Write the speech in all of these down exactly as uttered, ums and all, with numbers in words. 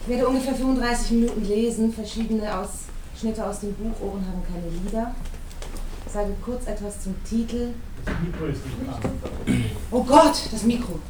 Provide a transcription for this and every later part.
Ich werde ungefähr fünfunddreißig Minuten lesen, verschiedene Ausschnitte aus dem Buch Ohren haben keine Lieder. Ich sage kurz etwas zum Titel. Das Mikro ist nicht an. Oh Gott, das Mikro.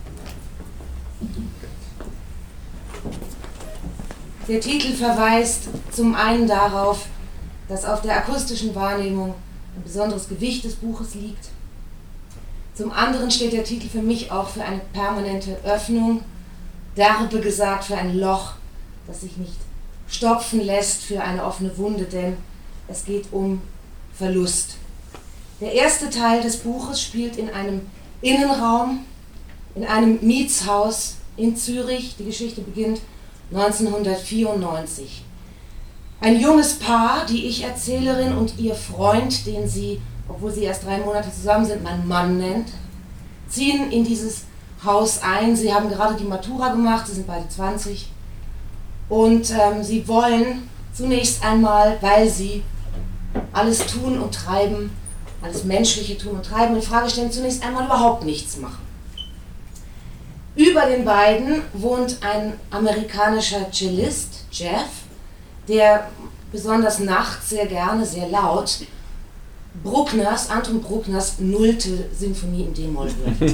Der Titel verweist zum einen darauf, dass auf der akustischen Wahrnehmung ein besonderes Gewicht des Buches liegt. Zum anderen steht der Titel für mich auch für eine permanente Öffnung, derbe gesagt für ein Loch, das sich nicht stopfen lässt, für eine offene Wunde, denn es geht um Verlust. Der erste Teil des Buches spielt in einem Innenraum, in einem Mietshaus in Zürich. Die Geschichte beginnt neunzehnhundertvierundneunzig. Ein junges Paar, die Ich-Erzählerin und ihr Freund, den sie, obwohl sie erst drei Monate zusammen sind, mein Mann nennt, ziehen in dieses Haus ein. Sie haben gerade die Matura gemacht, sie sind beide zwanzig. Und ähm, sie wollen zunächst einmal, weil sie alles tun und treiben, alles Menschliche tun und treiben, in Frage stellen, zunächst einmal überhaupt nichts machen. Über den beiden wohnt ein amerikanischer Cellist, Jeff, der besonders nachts sehr gerne, sehr laut Bruckners, Anton Bruckners nullte Sinfonie in D-Moll hört.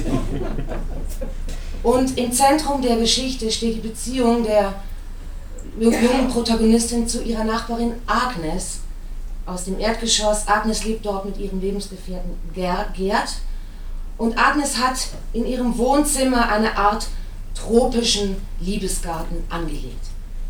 Und im Zentrum der Geschichte steht die Beziehung der jungen Protagonistin zu ihrer Nachbarin Agnes aus dem Erdgeschoss. Agnes lebt dort mit ihrem Lebensgefährten Gerd. Und Agnes hat in ihrem Wohnzimmer eine Art tropischen Liebesgarten angelegt.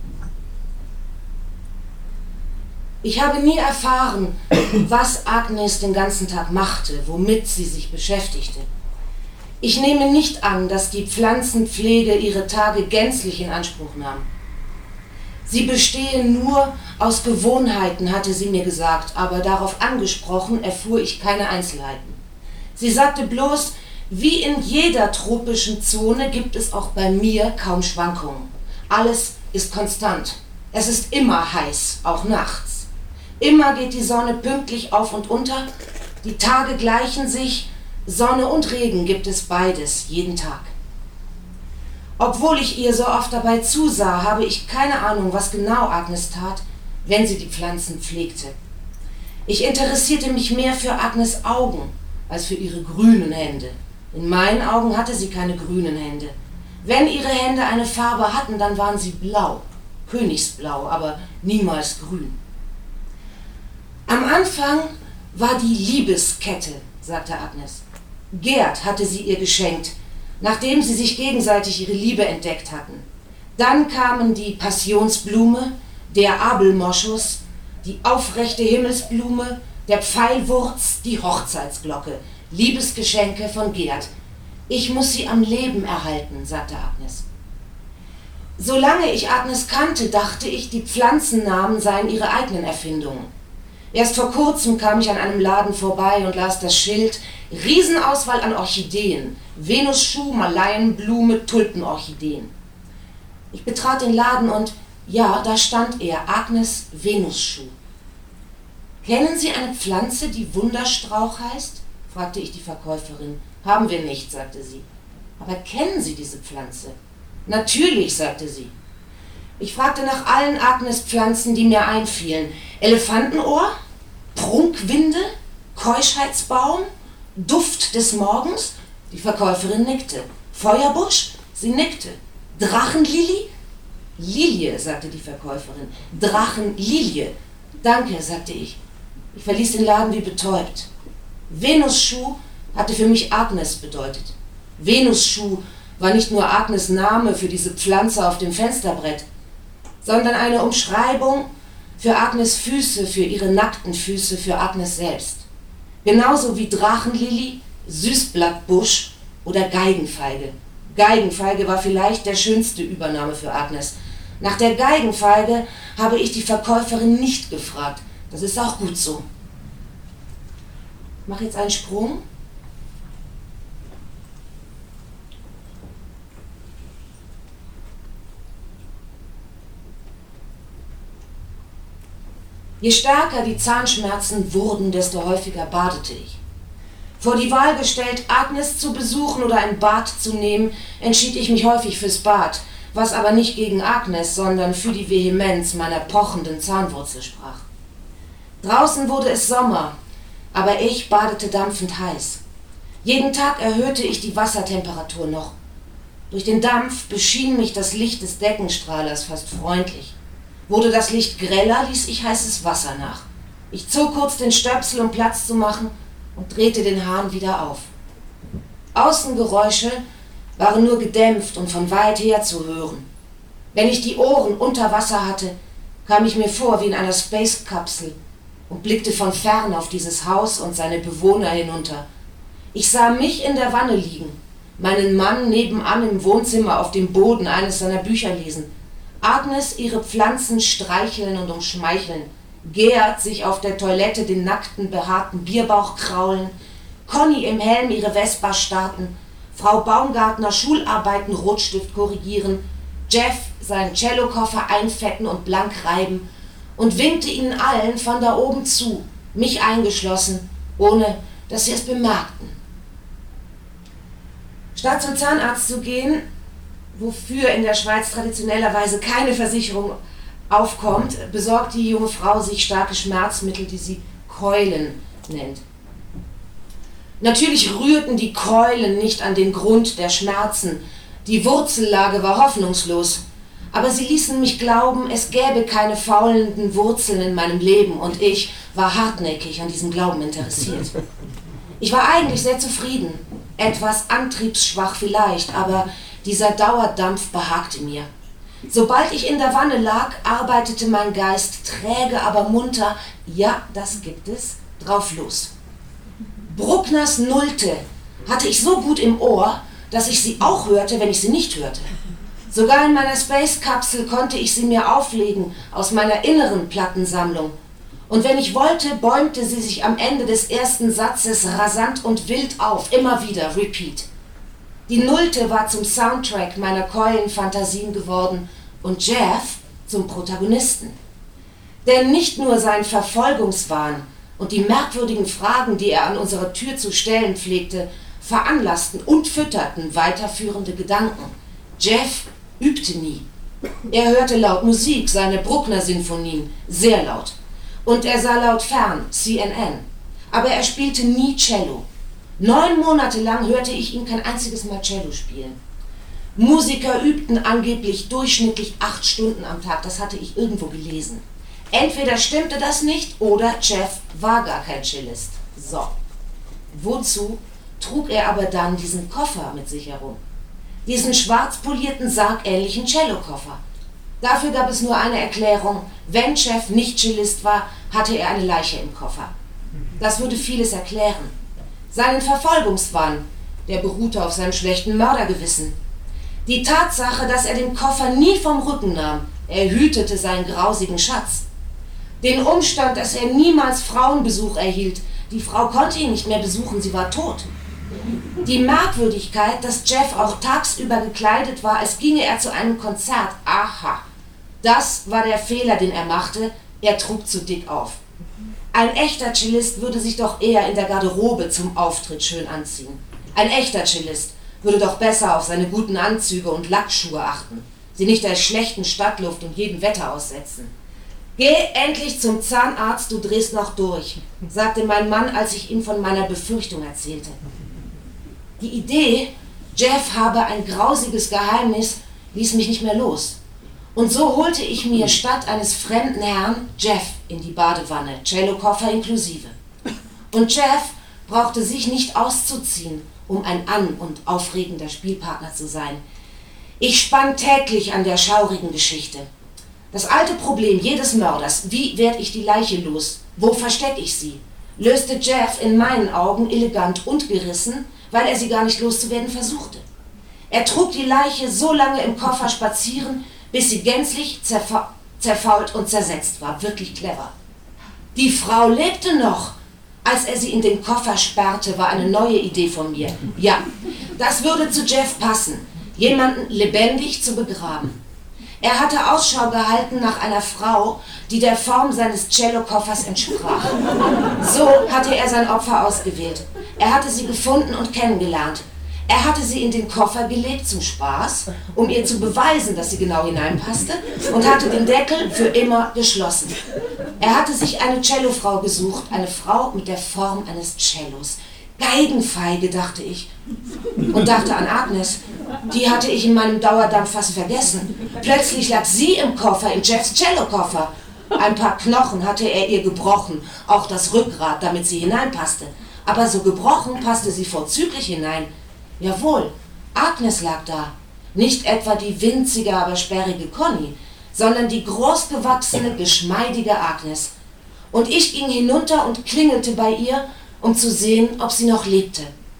Ich habe nie erfahren, was Agnes den ganzen Tag machte, womit sie sich beschäftigte. Ich nehme nicht an, dass die Pflanzenpflege ihre Tage gänzlich in Anspruch nahm. Sie bestehe nur aus Gewohnheiten, hatte sie mir gesagt, aber darauf angesprochen erfuhr ich keine Einzelheiten. Sie sagte bloß, wie in jeder tropischen Zone gibt es auch bei mir kaum Schwankungen. Alles ist konstant. Es ist immer heiß, auch nachts. Immer geht die Sonne pünktlich auf und unter, die Tage gleichen sich, Sonne und Regen gibt es beides, jeden Tag. Obwohl ich ihr so oft dabei zusah, habe ich keine Ahnung, was genau Agnes tat, wenn sie die Pflanzen pflegte. Ich interessierte mich mehr für Agnes' Augen als für ihre grünen Hände. In meinen Augen hatte sie keine grünen Hände. Wenn ihre Hände eine Farbe hatten, dann waren sie blau, königsblau, aber niemals grün. Am Anfang war die Liebeskette, sagte Agnes. Gerd hatte sie ihr geschenkt, nachdem sie sich gegenseitig ihre Liebe entdeckt hatten. Dann kamen die Passionsblume, der Abelmoschus, die aufrechte Himmelsblume, der Pfeilwurz, die Hochzeitsglocke, Liebesgeschenke von Gerd. Ich muss sie am Leben erhalten, sagte Agnes. Solange ich Agnes kannte, dachte ich, die Pflanzennamen seien ihre eigenen Erfindungen. Erst vor kurzem kam ich an einem Laden vorbei und las das Schild Riesenauswahl an Orchideen, Venusschuh, Malaienblume, Tulpenorchideen. Ich betrat den Laden und ja, da stand er, Agnes Venusschuh. Kennen Sie eine Pflanze, die Wunderstrauch heißt? Fragte ich die Verkäuferin. Haben wir nicht, sagte sie. Aber kennen Sie diese Pflanze? Natürlich, sagte sie. Ich fragte nach allen Agnes-Pflanzen, die mir einfielen. Elefantenohr? Prunkwinde? Keuschheitsbaum? Duft des Morgens? Die Verkäuferin nickte. Feuerbusch? Sie nickte. Drachenlilie? Lilie, sagte die Verkäuferin. Drachenlilie. Danke, sagte ich. Ich verließ den Laden wie betäubt. Venusschuh hatte für mich Agnes bedeutet. Venusschuh war nicht nur Agnes' Name für diese Pflanze auf dem Fensterbrett, sondern eine Umschreibung für Agnes' Füße, für ihre nackten Füße, für Agnes selbst. Genauso wie Drachenlilie, Süßblattbusch oder Geigenfeige. Geigenfeige war vielleicht der schönste Übername für Agnes. Nach der Geigenfeige habe ich die Verkäuferin nicht gefragt. Das ist auch gut so. Ich mache jetzt einen Sprung. Je stärker die Zahnschmerzen wurden, desto häufiger badete ich. Vor die Wahl gestellt, Agnes zu besuchen oder ein Bad zu nehmen, entschied ich mich häufig fürs Bad. was aber nicht gegen Agnes, sondern für die Vehemenz meiner pochenden Zahnwurzel sprach. Draußen wurde es Sommer, aber ich badete dampfend heiß. Jeden Tag erhöhte ich die Wassertemperatur noch. Durch den Dampf beschien mich das Licht des Deckenstrahlers fast freundlich. Wurde das Licht greller, ließ ich heißes Wasser nach. Ich zog kurz den Stöpsel, um Platz zu machen, und drehte den Hahn wieder auf. Außengeräusche waren nur gedämpft und von weit her zu hören. Wenn ich die Ohren unter Wasser hatte, kam ich mir vor wie in einer Space-Kapsel und blickte von fern auf dieses Haus und seine Bewohner hinunter. Ich sah mich in der Wanne liegen, meinen Mann nebenan im Wohnzimmer auf dem Boden eines seiner Bücher lesen, Agnes ihre Pflanzen streicheln und umschmeicheln, Gerd sich auf der Toilette den nackten, behaarten Bierbauch kraulen, Conny im Helm ihre Vespa starten, Frau Baumgartner Schularbeiten Rotstift korrigieren, Jeff seinen Cellokoffer einfetten und blank reiben und winkte ihnen allen von da oben zu, mich eingeschlossen, ohne dass sie es bemerkten. Statt zum Zahnarzt zu gehen, wofür in der Schweiz traditionellerweise keine Versicherung aufkommt, besorgt die junge Frau sich starke Schmerzmittel, die sie Keulen nennt. Natürlich rührten die Keulen nicht an den Grund der Schmerzen, die Wurzellage war hoffnungslos, aber sie ließen mich glauben, es gäbe keine faulenden Wurzeln in meinem Leben und ich war hartnäckig an diesem Glauben interessiert. Ich war eigentlich sehr zufrieden, etwas antriebsschwach vielleicht, aber dieser Dauerdampf behagte mir. Sobald ich in der Wanne lag, arbeitete mein Geist träge, aber munter, ja, das gibt es, drauf los. Bruckners Nullte hatte ich so gut im Ohr, dass ich sie auch hörte, wenn ich sie nicht hörte. Sogar in meiner Space-Kapsel konnte ich sie mir auflegen aus meiner inneren Plattensammlung. Und wenn ich wollte, bäumte sie sich am Ende des ersten Satzes rasant und wild auf, immer wieder, repeat. Die Nullte war zum Soundtrack meiner Keulenfantasien geworden und Jeff zum Protagonisten. Denn nicht nur sein Verfolgungswahn und die merkwürdigen Fragen, die er an unserer Tür zu stellen pflegte, veranlassten und fütterten weiterführende Gedanken. Jeff übte nie. Er hörte laut Musik, seine Bruckner-Sinfonien, sehr laut. Und er sah laut fern, C N N. Aber er spielte nie Cello. Neun Monate lang hörte ich ihn kein einziges Mal Cello spielen. Musiker übten angeblich durchschnittlich acht Stunden am Tag, das hatte ich irgendwo gelesen. Entweder stimmte das nicht oder Jeff war gar kein Cellist. So. Wozu trug er aber dann diesen Koffer mit sich herum? Diesen schwarz polierten, sargähnlichen Cellokoffer. Dafür gab es nur eine Erklärung: Wenn Jeff nicht Cellist war, hatte er eine Leiche im Koffer. Das würde vieles erklären. Seinen Verfolgungswahn, der beruhte auf seinem schlechten Mördergewissen. Die Tatsache, dass er den Koffer nie vom Rücken nahm, er hütete seinen grausigen Schatz. Den Umstand, dass er niemals Frauenbesuch erhielt, die Frau konnte ihn nicht mehr besuchen, sie war tot. Die Merkwürdigkeit, dass Jeff auch tagsüber gekleidet war, als ginge er zu einem Konzert. Aha, das war der Fehler, den er machte, er trug zu dick auf. Ein echter Cellist würde sich doch eher in der Garderobe zum Auftritt schön anziehen. Ein echter Cellist würde doch besser auf seine guten Anzüge und Lackschuhe achten, sie nicht der schlechten Stadtluft und jedem Wetter aussetzen. Geh endlich zum Zahnarzt, du drehst noch durch, sagte mein Mann, als ich ihm von meiner Befürchtung erzählte. Die Idee, Jeff habe ein grausiges Geheimnis, ließ mich nicht mehr los. Und so holte ich mir statt eines fremden Herrn Jeff in die Badewanne, Cellokoffer inklusive. Und Jeff brauchte sich nicht auszuziehen, um ein an- und aufregender Spielpartner zu sein. Ich spann täglich an der schaurigen Geschichte. Das alte Problem jedes Mörders: Wie werde ich die Leiche los? Wo verstecke ich sie? Löste Jeff in meinen Augen elegant und gerissen, weil er sie gar nicht loszuwerden versuchte. Er trug die Leiche so lange im Koffer spazieren, bis sie gänzlich zerfa- zerfault und zersetzt war. Wirklich clever. Die Frau lebte noch. Als er sie in den Koffer sperrte, war eine neue Idee von mir. Ja, das würde zu Jeff passen, jemanden lebendig zu begraben. Er hatte Ausschau gehalten nach einer Frau, die der Form seines Cellokoffers entsprach. So hatte er sein Opfer ausgewählt. Er hatte sie gefunden und kennengelernt. Er hatte sie in den Koffer gelegt zum Spaß, um ihr zu beweisen, dass sie genau hineinpasste, und hatte den Deckel für immer geschlossen. Er hatte sich eine Cellofrau gesucht, eine Frau mit der Form eines Cellos. Geigenfeige, dachte ich. Und dachte an Agnes. Die hatte ich in meinem Dauerdampf fast vergessen. Plötzlich lag sie im Koffer, in Jeffs Cellokoffer. Ein paar Knochen hatte er ihr gebrochen, auch das Rückgrat, damit sie hineinpasste. Aber so gebrochen passte sie vorzüglich hinein. Jawohl, Agnes lag da. Nicht etwa die winzige, aber sperrige Conny, sondern die großgewachsene, geschmeidige Agnes. Und ich ging hinunter und klingelte bei ihr, um zu sehen, ob sie noch lebte.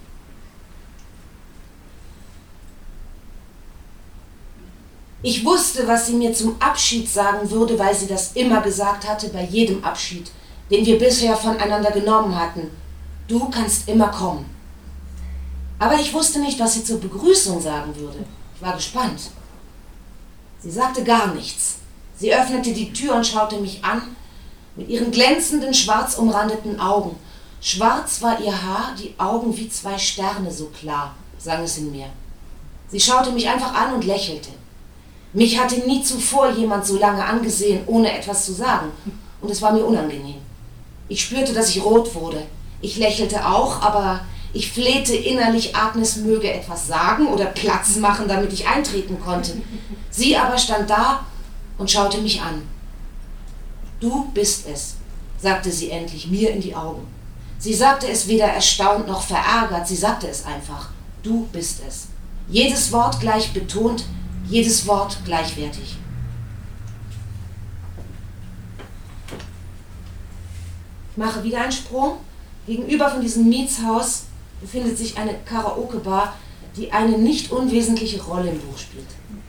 Ich wusste, was sie mir zum Abschied sagen würde, weil sie das immer gesagt hatte bei jedem Abschied, den wir bisher voneinander genommen hatten. Du kannst immer kommen. Aber ich wusste nicht, was sie zur Begrüßung sagen würde. Ich war gespannt. Sie sagte gar nichts. Sie öffnete die Tür und schaute mich an, mit ihren glänzenden, schwarz umrandeten Augen. Schwarz war ihr Haar, die Augen wie zwei Sterne so klar, sang es in mir. Sie schaute mich einfach an und lächelte. Mich hatte nie zuvor jemand so lange angesehen, ohne etwas zu sagen, und es war mir unangenehm. Ich spürte, dass ich rot wurde. Ich lächelte auch, aber ich flehte innerlich, Agnes möge etwas sagen oder Platz machen, damit ich eintreten konnte. Sie aber stand da und schaute mich an. Du bist es, sagte sie endlich mir in die Augen. Sie sagte es weder erstaunt noch verärgert, sie sagte es einfach. Du bist es. Jedes Wort gleich betont, jedes Wort gleichwertig. Ich mache wieder einen Sprung. Gegenüber von diesem Mietshaus befindet sich eine Karaoke-Bar, die eine nicht unwesentliche Rolle im Buch spielt.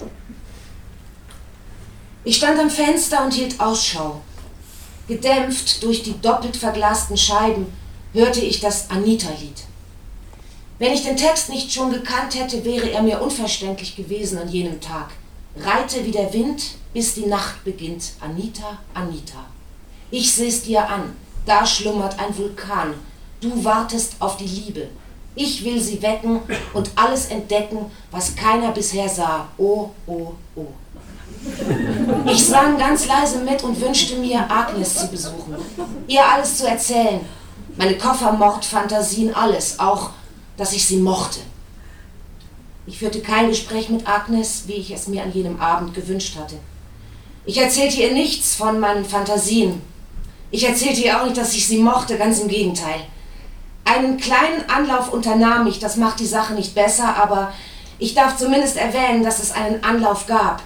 Ich stand am Fenster und hielt Ausschau. Gedämpft durch die doppelt verglasten Scheiben hörte ich das Anita-Lied. Wenn ich den Text nicht schon gekannt hätte, wäre er mir unverständlich gewesen an jenem Tag. Reite wie der Wind, bis die Nacht beginnt, Anita, Anita. Ich seh's dir an, da schlummert ein Vulkan. Du wartest auf die Liebe. Ich will sie wecken und alles entdecken, was keiner bisher sah. Oh, oh, oh. Ich sang ganz leise mit und wünschte mir, Agnes zu besuchen, ihr alles zu erzählen. Meine Koffermordfantasien, alles, auch, dass ich sie mochte. Ich führte kein Gespräch mit Agnes, wie ich es mir an jenem Abend gewünscht hatte. Ich erzählte ihr nichts von meinen Fantasien. Ich erzählte ihr auch nicht, dass ich sie mochte, ganz im Gegenteil. Einen kleinen Anlauf unternahm ich, das macht die Sache nicht besser, aber ich darf zumindest erwähnen, dass es einen Anlauf gab.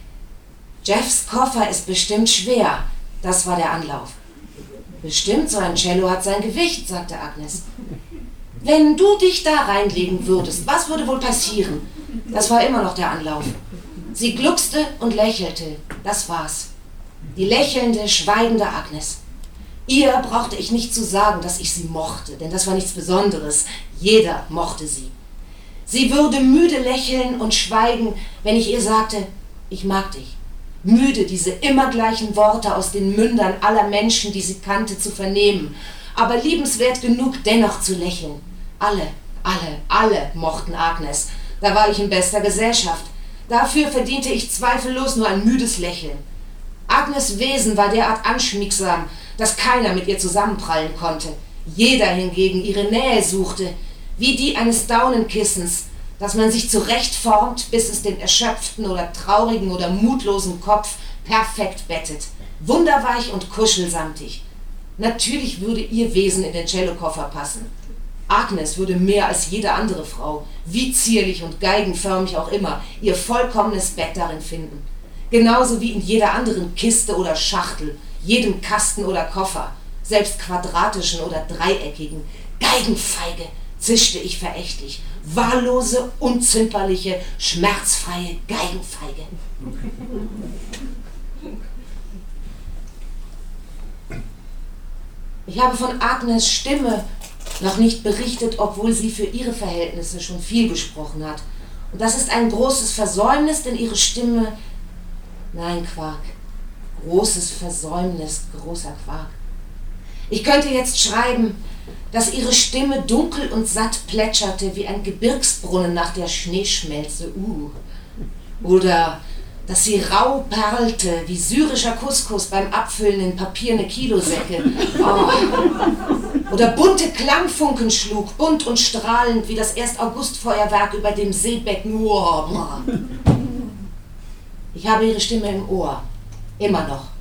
Jeffs Koffer ist bestimmt schwer, das war der Anlauf. Bestimmt, so ein Cello hat sein Gewicht, sagte Agnes. Wenn du dich da reinlegen würdest, was würde wohl passieren? Das war immer noch der Anlauf. Sie gluckste und lächelte, das war's. Die lächelnde, schweigende Agnes. Ihr brauchte ich nicht zu sagen, dass ich sie mochte, denn das war nichts Besonderes. Jeder mochte sie. Sie würde müde lächeln und schweigen, wenn ich ihr sagte, ich mag dich. Müde, diese immer gleichen Worte aus den Mündern aller Menschen, die sie kannte, zu vernehmen, aber liebenswert genug, dennoch zu lächeln. Alle, alle, alle mochten Agnes. Da war ich in bester Gesellschaft. Dafür verdiente ich zweifellos nur ein müdes Lächeln. Agnes' Wesen war derart anschmiegsam, dass keiner mit ihr zusammenprallen konnte. Jeder hingegen ihre Nähe suchte, wie die eines Daunenkissens, das man sich zurecht formt, bis es den erschöpften oder traurigen oder mutlosen Kopf perfekt bettet. Wunderweich und kuschelsamtig. Natürlich würde ihr Wesen in den Cellokoffer passen. Agnes würde mehr als jede andere Frau, wie zierlich und geigenförmig auch immer, ihr vollkommenes Bett darin finden. Genauso wie in jeder anderen Kiste oder Schachtel, jedem Kasten oder Koffer, selbst quadratischen oder dreieckigen. Geigenfeige, zischte ich verächtlich. Wahllose, unzimperliche, schmerzfreie Geigenfeige. Ich habe von Agnes' Stimme noch nicht berichtet, obwohl sie für ihre Verhältnisse schon viel gesprochen hat. Und das ist ein großes Versäumnis, denn ihre Stimme... Nein, Quark. Großes Versäumnis, großer Quark. Ich könnte jetzt schreiben, dass ihre Stimme dunkel und satt plätscherte wie ein Gebirgsbrunnen nach der Schneeschmelze. Uh. Oder dass sie rau perlte wie syrischer Couscous beim Abfüllen in papierne Kilosäcke. Oh. Oder bunte Klangfunken schlug, bunt und strahlend wie das Erst-August-Feuerwerk über dem Seebecken. Oh. Ich habe ihre Stimme im Ohr. Immer noch.